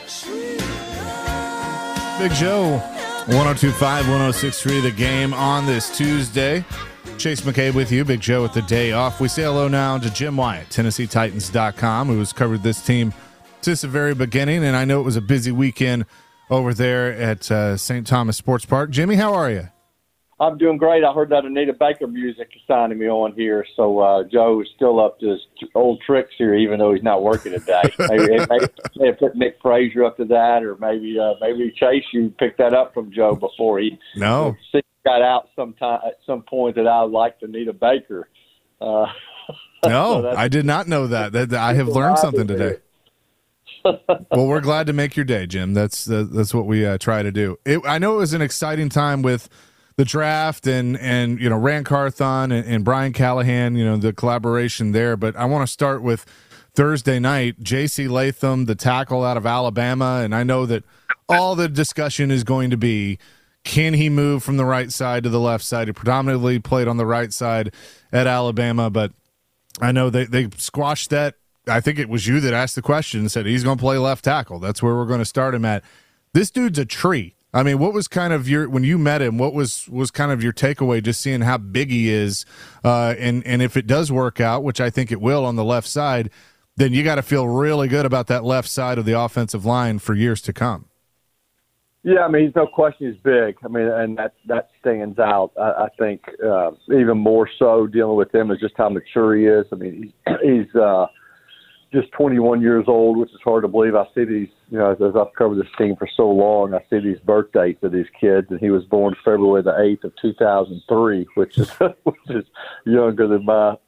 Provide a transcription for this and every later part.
Big Joe, 102.5, 106.3, The Game on this Tuesday. Chase McCabe with you, Big Joe with the day off. We say hello now to Jim Wyatt, TennesseeTitans.com, who has covered this team since the very beginning, and I know it was a busy weekend over there at St. Thomas Sports Park. Jimmy, how are you? I'm doing great. I heard that Anita Baker music is signing me on here, so Joe is still up to his old tricks here, even though he's not working today. maybe put Nick Frazier up to that, or maybe Chase, you picked that up from Joe before he got out at some point that I liked Anita Baker. No, so I did not know that. I have learned something today. Well, we're glad to make your day, Jim. That's what we try to do. I know it was an exciting time with the draft and Ran Carthon and Brian Callahan, the collaboration there. But I want to start with Thursday night, J.C. Latham, the tackle out of Alabama. And I know that all the discussion is going to be, can he move from the right side to the left side? He predominantly played on the right side at Alabama, but I know they squashed that. I think it was you that asked the question and said he's going to play left tackle. That's where we're going to start him at. This dude's a tree. I mean, what was kind of when you met him, what was kind of your takeaway just seeing how big he is? And if it does work out, which I think it will on the left side, then you got to feel really good about that left side of the offensive line for years to come. Yeah, I mean, there's no question he's big. I mean, and that stands out. I think even more so dealing with him is just how mature he is. I mean, he's just 21 years old, which is hard to believe. I see these, as I've covered this team for so long, I see these birth dates of these kids, and he was born February the 8th of 2003, which is younger than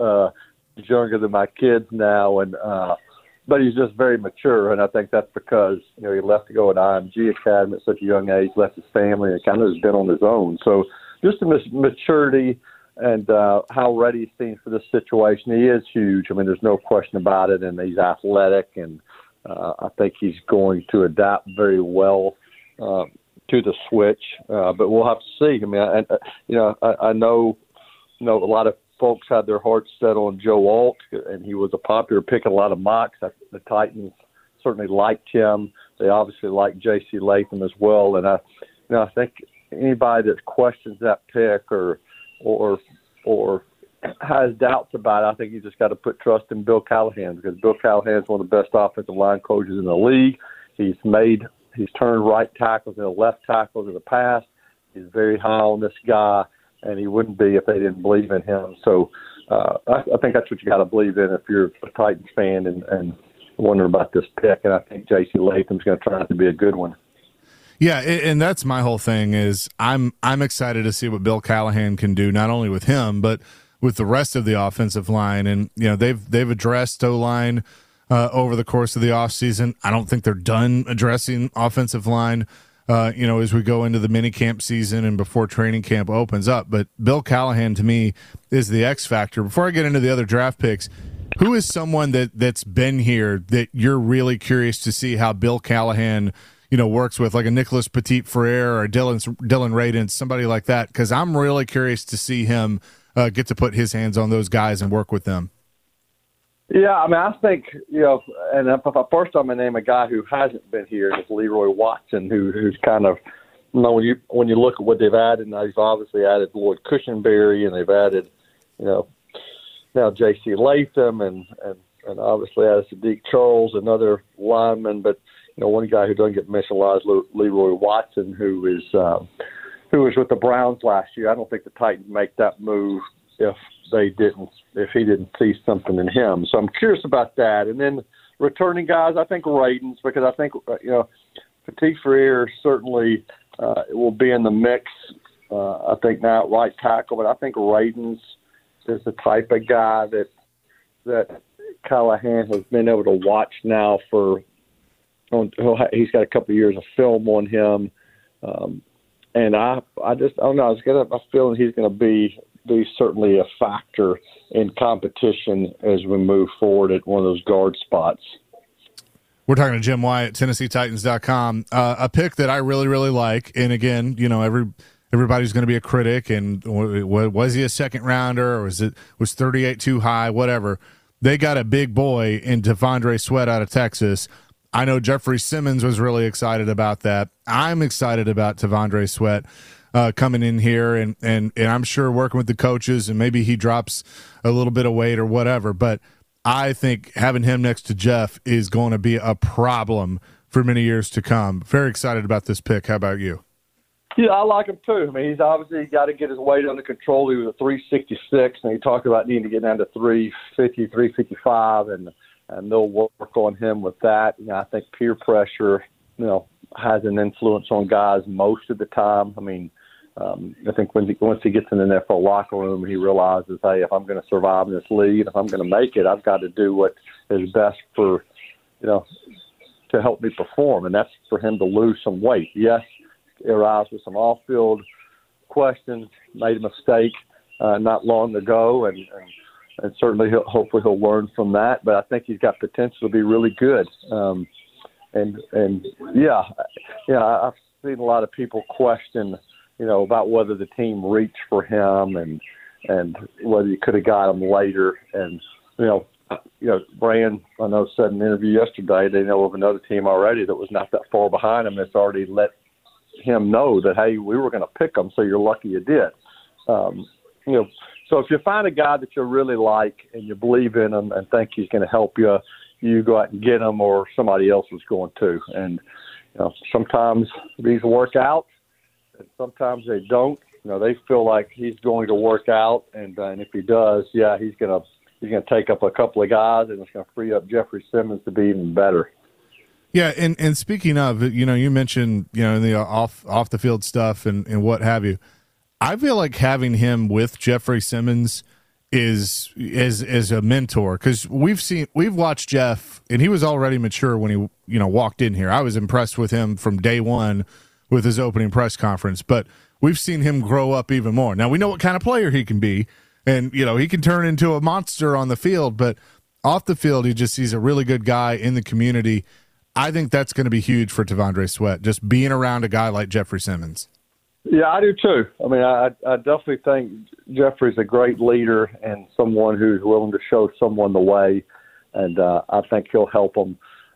my kids now, and but he's just very mature, and I think that's because he left to go at IMG Academy at such a young age, left his family, and kind of has been on his own. So just the maturity and how ready he seems for this situation. He is huge. I mean, there's no question about it, and he's athletic, and I think he's going to adapt very well to the switch. But we'll have to see. I mean, I know a lot of folks had their hearts set on Joe Alt, and he was a popular pick in a lot of mocks. The Titans certainly liked him. They obviously liked J.C. Latham as well, and I think anybody that questions that pick or has doubts about it, I think you just got to put trust in Bill Callahan, because Bill Callahan is one of the best offensive line coaches in the league. He's turned right tackles into left tackles in the past. He's very high on this guy, and he wouldn't be if they didn't believe in him. So I think that's what you got to believe in if you're a Titans fan and wondering about this pick. And I think J.C. Latham's going to turn out to be a good one. Yeah, and that's my whole thing is I'm excited to see what Bill Callahan can do, not only with him, but with the rest of the offensive line. And, they've addressed O-line over the course of the offseason. I don't think they're done addressing offensive line, as we go into the minicamp season and before training camp opens up. But Bill Callahan, to me, is the X factor. Before I get into the other draft picks, who is someone that's been here that you're really curious to see how Bill Callahan works with, like a Nicholas Petit-Frere or Dylan Radin, somebody like that, because I'm really curious to see him get to put his hands on those guys and work with them. Yeah, I mean, I think, and first I'm going to name a guy who hasn't been here, is Leroy Watson, who's kind of, when you look at what they've added, now they've obviously added Lloyd Cushenberry, and they've added, now J.C. Latham, and obviously added Sadiq Charles, another lineman, but one guy who doesn't get mentioned a lot is Leroy Watson, who was with the Browns last year. I don't think the Titans make that move if he didn't see something in him. So I'm curious about that. And then returning guys, I think Radins, because I think Petit-Frere certainly will be in the mix. I think now at right tackle, but I think Radins is the type of guy that Callahan has been able to watch now for. He's got a couple of years of film on him, and I don't know. I have a feeling he's going to be certainly a factor in competition as we move forward at one of those guard spots. We're talking to Jim Wyatt, TennesseeTitans.com. A pick that I really, really like, and again, everybody's going to be a critic, and was he a second rounder, or was 38 too high, whatever. They got a big boy in Devondre Sweat out of Texas. I know Jeffrey Simmons was really excited about that. I'm excited about T'Vondre Sweat coming in here, and I'm sure working with the coaches, and maybe he drops a little bit of weight or whatever. But I think having him next to Jeff is going to be a problem for many years to come. Very excited about this pick. How about you? Yeah, I like him too. I mean, he's obviously got to get his weight under control. He was at 366, and he talked about needing to get down to 350, 355, and they'll work on him with that. You know, I think peer pressure, has an influence on guys most of the time. I mean, I think once he gets in the NFL locker room, he realizes, hey, if I'm going to survive in this league, if I'm going to make it, I've got to do what is best for, to help me perform, and that's for him to lose some weight. Yes, he arrives with some off-field questions, made a mistake not long ago, and certainly hopefully he'll learn from that. But I think he's got potential to be really good. I've seen a lot of people question, about whether the team reached for him and whether you could have got him later. And Brand, I know, said in an interview yesterday they know of another team already that was not that far behind him that's already let him know that, hey, we were going to pick him, so you're lucky you did. So if you find a guy that you really like and you believe in him and think he's going to help you, you go out and get him, or somebody else is going to. And sometimes these work out, and sometimes they don't. They feel like he's going to work out, and if he does, he's going to take up a couple of guys, and it's going to free up Jeffrey Simmons to be even better. Yeah, and speaking of, you mentioned, the off the field stuff and what have you. I feel like having him with Jeffrey Simmons is a mentor, because we've watched Jeff, and he was already mature when he walked in here. I was impressed with him from day one with his opening press conference, but we've seen him grow up even more. Now we know what kind of player he can be, and he can turn into a monster on the field, but off the field he's a really good guy in the community. I think that's going to be huge for T'Vondre Sweat, just being around a guy like Jeffrey Simmons. Yeah, I do too. I mean, I definitely think Jeffrey's a great leader and someone who's willing to show someone the way, and I think he'll help them.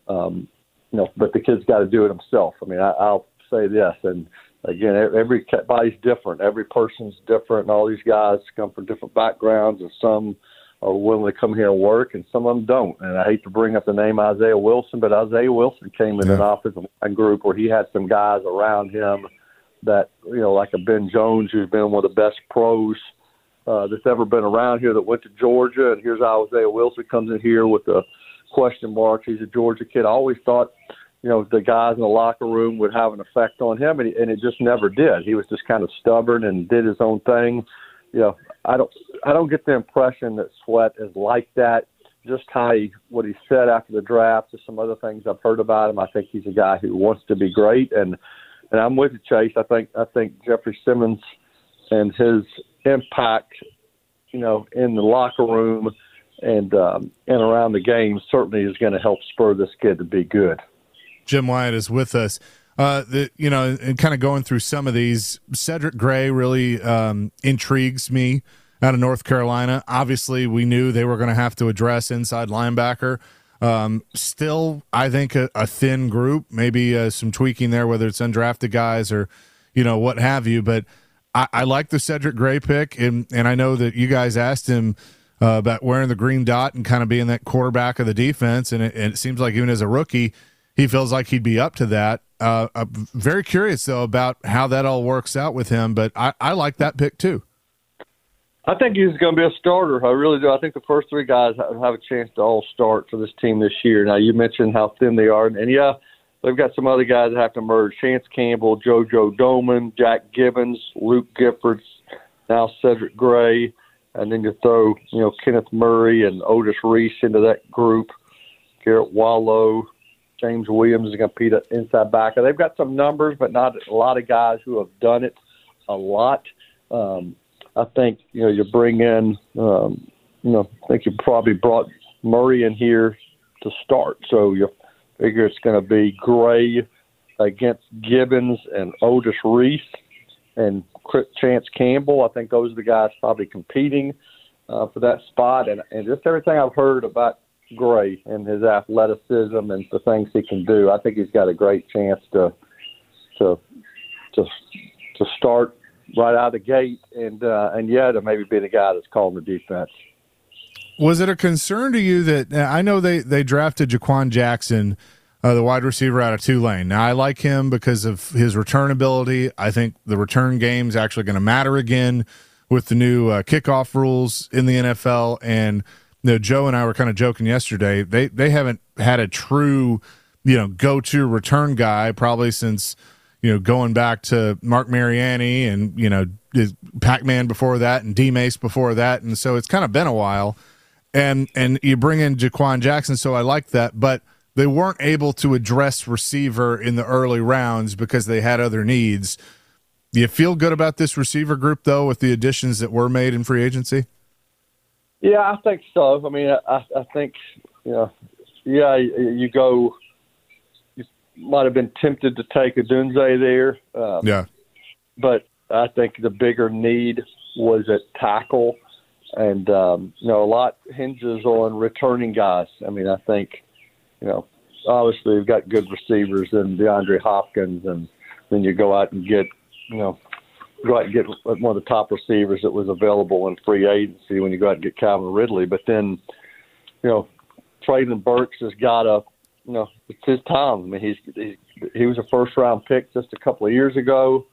But the kid's got to do it himself. I mean, I'll say this, and again, everybody's different. Every person's different, and all these guys come from different backgrounds, and some are willing to come here and work, and some of them don't. And I hate to bring up the name Isaiah Wilson, but Isaiah Wilson came in an offensive line group where he had some guys around him that, like a Ben Jones, who's been one of the best pros that's ever been around here, that went to Georgia. And here's Isaiah Wilson comes in here with the question marks. He's a Georgia kid. I always thought, the guys in the locker room would have an effect on him, and it just never did. He was just kind of stubborn and did his own thing. I don't get the impression that Sweat is like that. Just what he said after the draft, just some other things I've heard about him. I think he's a guy who wants to be great, and I'm with you, Chase. I think Jeffrey Simmons and his impact, in the locker room and around the game certainly is going to help spur this kid to be good. Jim Wyatt is with us. And kind of going through some of these, Cedric Gray really intrigues me out of North Carolina. Obviously, we knew they were going to have to address inside linebacker. Still, I think a thin group, maybe some tweaking there, whether it's undrafted guys or, what have you. But I like the Cedric Gray pick, and I know that you guys asked him about wearing the green dot and kind of being that quarterback of the defense, and it seems like even as a rookie, he feels like he'd be up to that. I'm very curious, though, about how that all works out with him, but I like that pick too. I think he's going to be a starter. I really do. I think the first three guys have a chance to all start for this team this year. Now, you mentioned how thin they are, and they've got some other guys that have to merge. Chance Campbell, JoJo Doman, Jack Gibbons, Luke Giffords, now Cedric Gray, and then you throw, Kenneth Murray and Otis Reese into that group, Garrett Wallow, James Williams is going to compete at inside backer. They've got some numbers, but not a lot of guys who have done it a lot. I think, you bring in, I think you probably brought Murray in here to start. So you figure it's going to be Gray against Gibbons and Otis Reese and Chance Campbell. I think those are the guys probably competing for that spot. And just everything I've heard about Gray and his athleticism and the things he can do. I think he's got a great chance to start right out of the gate and to maybe be the guy that's calling the defense. Was it a concern to you that I know they drafted Jaquan Jackson, the wide receiver out of Tulane? Now, I like him because of his return ability. I think the return game is actually going to matter again with the new kickoff rules in the NFL. And Joe and I were kind of joking yesterday. They haven't had a true, go-to return guy probably since, going back to Mark Mariani and, Pac-Man before that and D-Mace before that. And so it's kind of been a while. And you bring in Jaquan Jackson, so I like that. But they weren't able to address receiver in the early rounds because they had other needs. Do you feel good about this receiver group, though, with the additions that were made in free agency? Yeah, I think so. I mean, I think, you might have been tempted to take Odunze there. But I think the bigger need was at tackle. And, a lot hinges on returning guys. I mean, I think, obviously we've got good receivers in DeAndre Hopkins, and then you go out and get one of the top receivers that was available in free agency when you go out and get Calvin Ridley. But then, Traylon Burks has got it's his time. I mean, he was a first-round pick just a couple of years ago.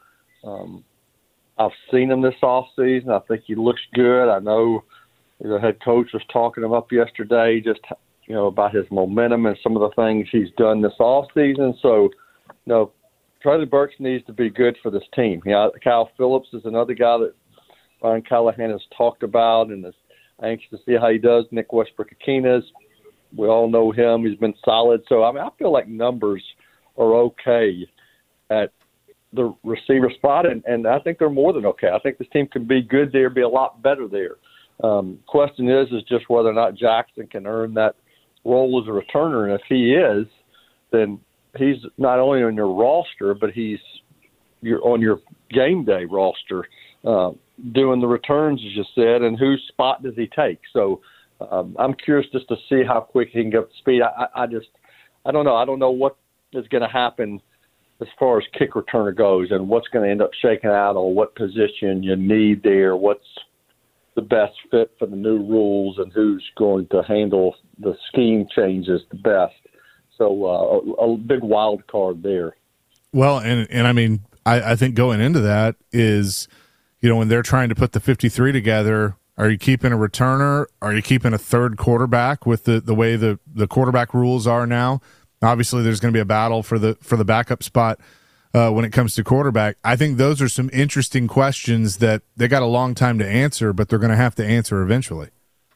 I've seen him this offseason. I think he looks good. I know the head coach was talking him up yesterday, just about his momentum and some of the things he's done this offseason. So, Traylon Burks needs to be good for this team. Kyle Phillips is another guy that Brian Callahan has talked about and is anxious to see how he does. Nick Westbrook-Akinas, we all know him. He's been solid. So, I feel like numbers are okay at the receiver spot, and I think they're more than okay. I think this team can be good there, be a lot better there. Question is just whether or not Jackson can earn that role as a returner, and if he is, then he's not only on your roster, but you're on your game day roster, doing the returns, as you said, and whose spot does he take? So I'm curious just to see how quick he can get up to speed. I don't know. I don't know what is going to happen as far as kick returner goes and what's going to end up shaking out or what position you need there, what's the best fit for the new rules and who's going to handle the scheme changes the best. So a big wild card there. Well, and I mean, I think going into that is, when they're trying to put the 53 together, are you keeping a returner? Are you keeping a third quarterback with the way the quarterback rules are now? Obviously, there's going to be a battle for the backup spot when it comes to quarterback. I think those are some interesting questions that they got a long time to answer, but they're going to have to answer eventually.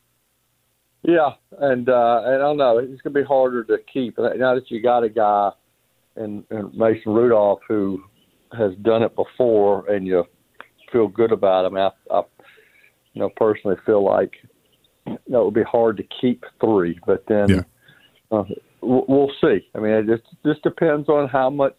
Yeah, and I don't know. It's going to be harder to keep. Now that you got a guy in Mason Rudolph who has done it before and you feel good about him, I personally feel like it would be hard to keep three, but then we'll see. I mean, it just depends on how much,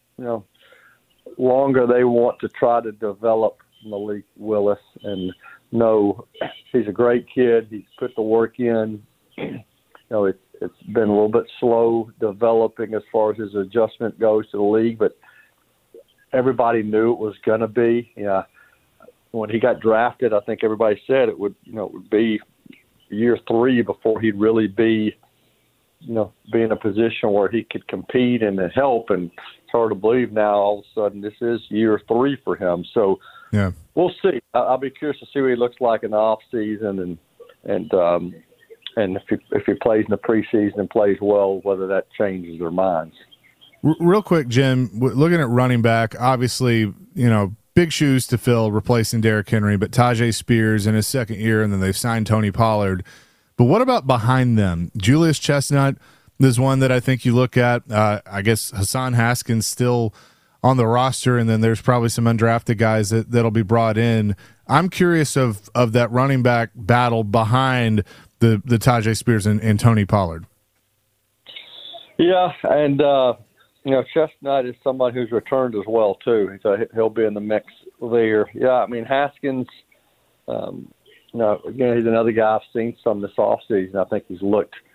longer they want to try to develop Malik Willis. And he's a great kid. He's put the work in. It's been a little bit slow developing as far as his adjustment goes to the league, but everybody knew it was going to be. When he got drafted, I think everybody said it would be year 3 before he'd really be in a position where he could compete and help. And it's hard to believe now all of a sudden this is year 3 for him. So we'll see. I'll be curious to see what he looks like in the off season and if he plays in the preseason and plays well, whether that changes their minds. Real quick, Jim, looking at running back, obviously, big shoes to fill replacing Derrick Henry, but Tajay Spears in his second year, and then they've signed Tony Pollard. But what about behind them? Julius Chestnut is one that I think you look at. I guess Hassan Haskins still on the roster, and then there's probably some undrafted guys that'll be brought in. I'm curious of that running back battle behind the Tajay Spears and Tony Pollard. Yeah, and Chestnut is somebody who's returned as well too, so he'll be in the mix there. Yeah, I mean Haskins. Again, he's another guy I've seen some this offseason. I think he's looked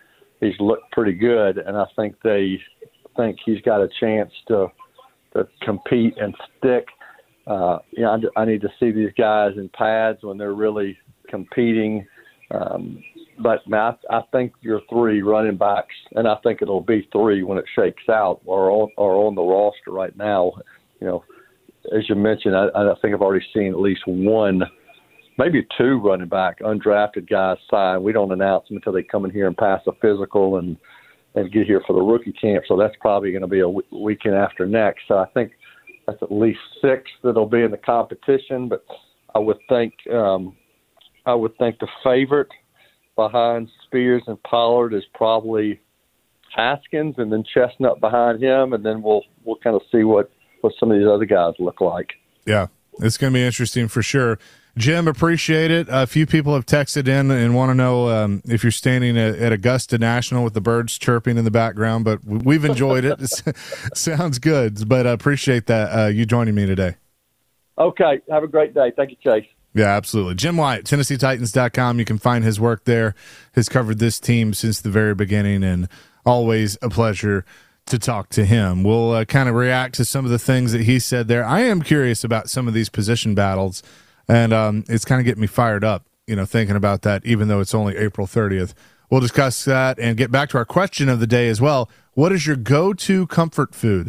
he's looked pretty good, and I think they think he's got a chance to compete and stick. I need to see these guys in pads when they're really competing. But man, I think your three running backs, and I think it'll be three when it shakes out, are on the roster right now. As you mentioned, I think I've already seen at least one, maybe two running back undrafted guys sign. We don't announce them until they come in here and pass a physical and get here for the rookie camp. So that's probably going to be a weekend after next. So I think that's at least six that'll be in the competition. But I would think the favorite behind Spears and Pollard is probably Haskins, and then Chestnut behind him, and then we'll kind of see what some of these other guys look like. Yeah, it's going to be interesting for sure. Jim, appreciate it. A few people have texted in and want to know if you're standing at Augusta National with the birds chirping in the background, but we've enjoyed it. Sounds good, but I appreciate that you joining me today. Okay, have a great day. Thank you, Chase. Yeah, absolutely. Jim Wyatt, TennesseeTitans.com. You can find his work there. Has covered this team since the very beginning, and always a pleasure to talk to him. We'll kind of react to some of the things that he said there. I am curious about some of these position battles, and it's kind of getting me fired up, thinking about that, even though it's only April 30th. We'll discuss that and get back to our question of the day as well. What is your go-to comfort food?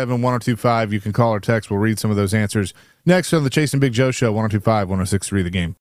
615-737-1025. You can call or text. We'll read some of those answers next on the Chase and Big Joe Show, 102.5, 106.3 The Game.